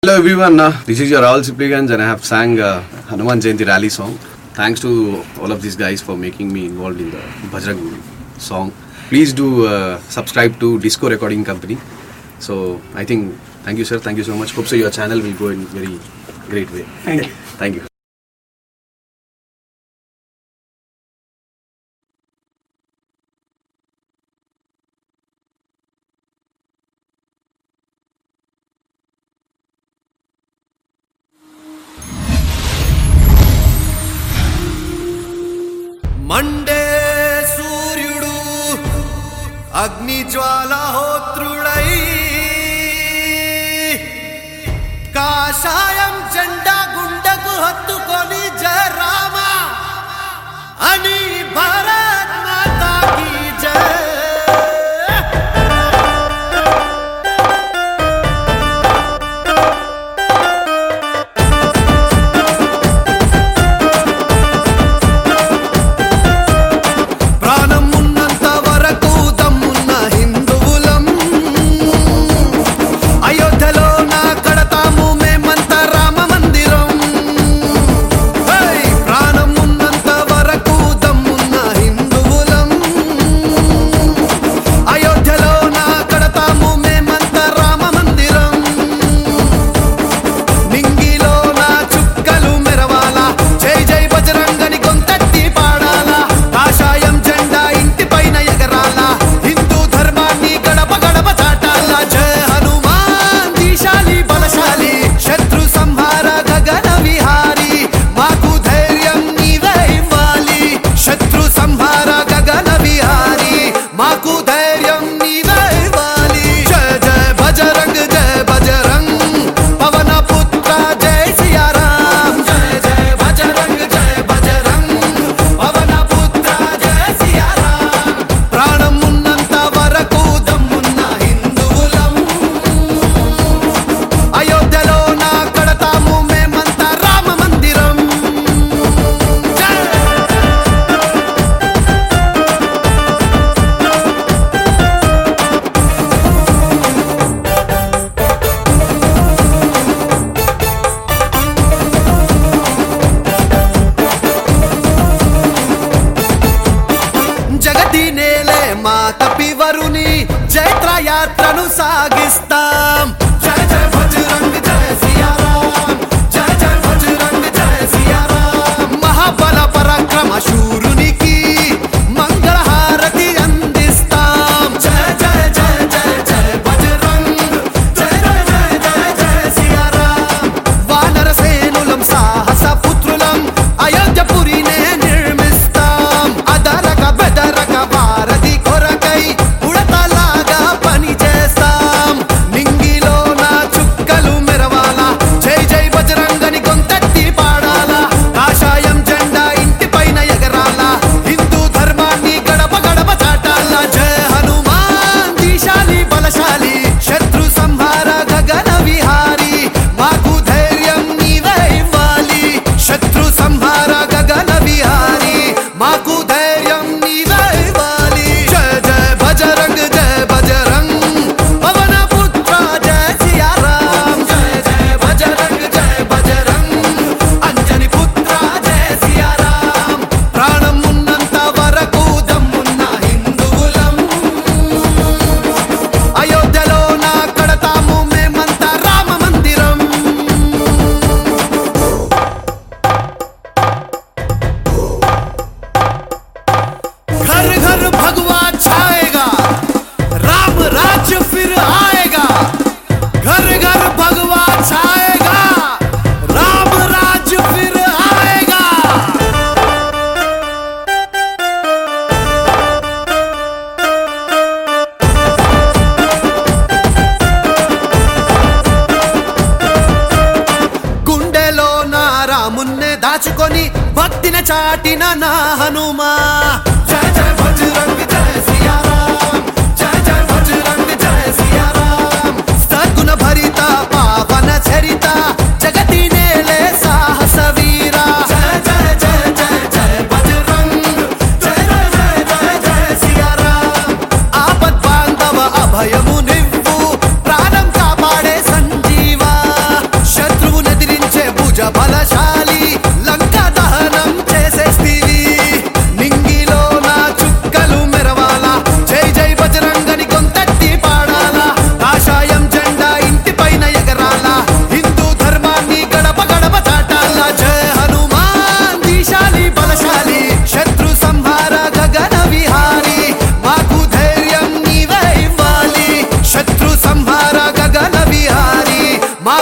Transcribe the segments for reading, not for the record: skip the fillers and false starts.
Hello everyone, this is your all Sipligans and I have sang Hanuman Jayanti rally song. Thanks to all of these guys for making me involved in the Bajrang song. Please do subscribe to Disco Recording Company. So I think, thank you sir, thank you so much. Hope so your channel will go in very great way. Thank you. Thank you. మండే సూర్యుడు అగ్ని జ్వాలహోత్రుడై కాషాయం జెండా గుండెకు హత్తుకొని జయ రామ అని భారత్ మాతా key జయ. మా కపివరుని జైత్రయాత్రను సాగిస్తాం. జయ జయ బజరంగ్ జయ సియారాం, జయ జయ బజరంగ్ జయ సియారాం. మహాబల పరాక్రమ శూరునికి మంగళహారతి అందిస్తాం. జయ జయ జయ జయ జయ బజరంగ్, జయ జయ జయ జయ జయ సియారాం. వానర సేనులం సాహస పుత్రులం అయోధ్యపురినే నిర్మిస్తాం. అదరక బెదరక భారతి కొరకై ఉడతలాగా పని చేస్తాం. నింగిలో నా చుక్కలు మెరవాలా, జై జై బజరంగని గొంతెత్తి పాడాలా. కాషాయం జెండా ఇంటి పైన ఎగరాలా, హిందూ ధర్మాన్ని గడప గడప చాటాలా. జయ హనుమాన్ దీశాలి బలశాలి, శత్రు సంహార గగన విహారి. మాకు ధైర్యం నీవే ఇవ్వాలి, శత్రు సంహార గగన విహారి. మాకు ధైర్యం నీవే ఇవ్వాలి. జయ జయ బజరంగ్ జయ బజరంగ్, పవన పుత్ర జయ సియారాం. జయ జయ బజరంగ్ జయ బజరంగ్, అంజని పుత్ర జయ సియారాం. ప్రాణం ఉన్నంత వరకు దమ్మున్న హిందువులం, అయోధ్యలో నా కడతాము మేమంతా రామ మందిరం. घर घर भगवा छाएगा, राम राज्य फिर आएगा. घर घर भगवा छाएगा, राम राज्य फिर आएगा. గుండెలో నా రామున్నే దాచుకొని భక్తిని చాటిన నా హనుమా. జయ జయ బజరంగ్ జయ సియారాం, జయ జయ బజరంగ్ జయ సియారాం. సద్గుణ భరిత పావన చరిత, జగతి నేలే సాహస వీరా. జయ జయ జయ జయ జయ బజరంగ్, జయ జయ జయ జయ జయ సియారాం. ఆపద్ బాంధవ అభయము నివ్వు, ప్రాణం కాపాడే సంజీవా.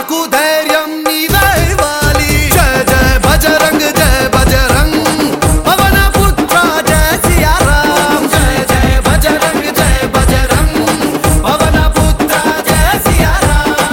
మాకు ధైర్యం నీవే ఇవ్వాలి. జయ జయ బజరంగ్ జయ బజరంగ్ పవన పుత్ర జయ సియారాం. జయ జయ బజరంగ్ జయ బజరంగ్ పవన పుత్ర జయ సియారాం.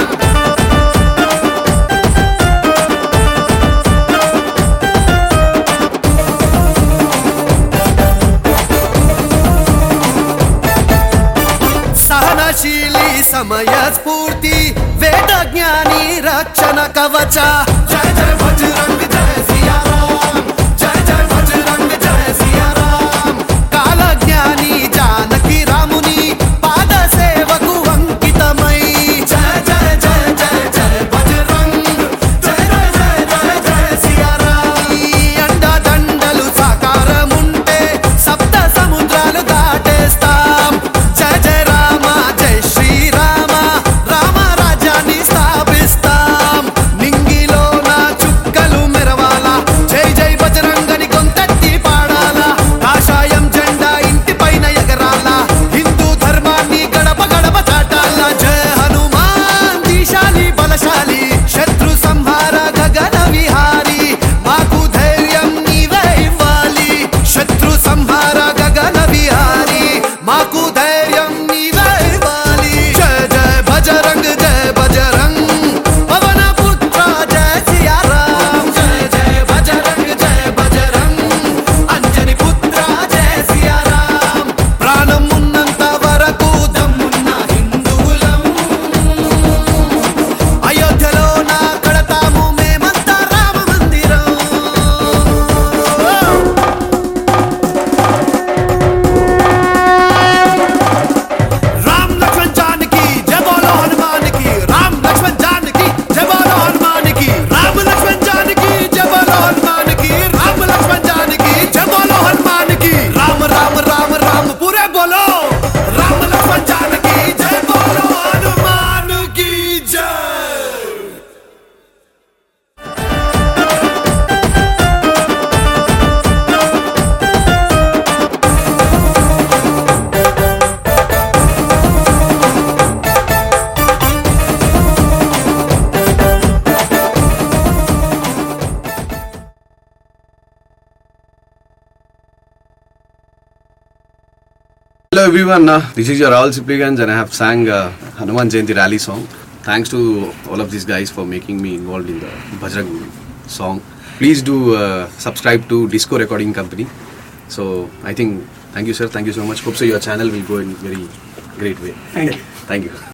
సహనశీలి సమయ స్ఫూర్తి వేద జ్ఞాని రక్షణ కవచ. జయ జయ బజరంగ్ జయ సియారాం. జయ జయ బజరంగ్ జయ సియారాం. కాల జ్ఞాని జానకి రాముని పాద సేవకు అంకితమై. జయ జయ జయ జయ జయ బజరంగ్ జయ జయ జయ జయ జయ సియారాం. ఈ అండదండలు సాకారముంటే సప్త సముద్రాలు దాటేస్తాం. జయ జయ రామ జయ శ్రీరామ రామ రాజ్యాన్ని స్థాపిస్తాం. నింగిలో నా చుక్కలు మెరవాలా జై జై బజరంగని గొంతెత్తి పాడాలా. కాషాయం జెండా ఇంటి పైన ఎగరాలా హిందూ ధర్మాన్ని గడప గడప చాటాలా. జయ హనుమాన్ దీశాలి బలశాలి శత్రు సంహార గగన విహారి మాకు ధైర్యం నీవే ఇవ్వాలి. శత్రు సంహార గగన విహారి మాకు ధైర్యం నీవే ఇవ్వాలి. జయ జయ బజరంగ్ జయ బజరంగ్ పవన పుత్ర జయ సియారాం. జయ జయ బజరంగ్ జయ బజరంగ్ అంజని పుత్ర జయ సియారాం. ప్రాణం ఉన్నంత వరకు దమ్మున్న హిందువులం అయోధ్యలో నా కడతాము మేమంతా రామ మందిరం. राम लक्ष्मण जानकी जय बोलो हनुमान की. राम लक्ष्मण जानकी जय बोलो हनुमान की. राम लक्ष्मण जानकी जय बोलो हनुमान की. राम लक्ष्मण जानकी जय बोलो हनुमान की. राम राम राम राम पूरे बोलो. राम लक्ष्मण जानकी जय बोलो हनुमान की जय. Hello everyone, this is your all Cipligans and I have sang Hanuman Jayanti rally song. Thanks to all of these guys for making me involved in the Bajrang song. Please do subscribe to Disco Recording Company. So I think, thank you sir, thank you so much. Hope so your channel will go in very great way. Thank you. Thank you.